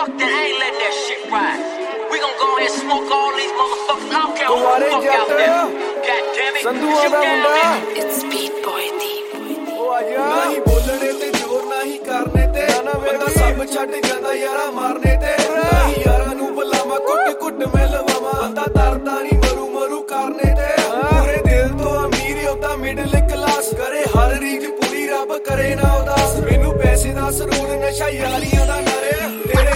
fuck that, I ain't let that shit ride. We gon' go ahead and smoke all these motherfuckers. I don't care who the fuck out there. God damn it, you down there? It's Beat Boy D. ਨਹੀਂ ਬੋਲਣੇ ਤੇ ਜ਼ੋਰ ਨਹੀਂ ਕਰਨੇ ਤੇ ਬੰਦਾ ਸਭ ਛੱਡ ਜਾਂਦਾ ਯਾਰਾ ਮਾਰਨੇ ਤੇ ਨਹੀਂ ਯਾਰਾਂ ਨੂੰ ਬੁਲਾਵਾ ਕੁੱਟ ਕੁੱਟ ਮੈਂ ਲਵਾਵਾਂ ਬੰਦਾ ਦਰਦਾ ਨਹੀਂ ਮਰੂ ਮਰੂ ਕਰਨੇ ਤੇ ਪੂਰੇ ਦਿਲ ਤੋਂ ਅਮੀਰ ਹੁੰਦਾ ਮਿਡਲ ਕਲਾਸ ਕਰੇ ਹਰ ਰੀਝ ਪੂਰੀ ਰੱਬ ਕਰੇ ਨਾ ਉਦਾਸ ਮੈਨੂੰ ਪੈਸੇ ਦਾ ਸਰੂਰ ਨਸ਼ਾ ਯਾਰੀਆਂ ਦਾ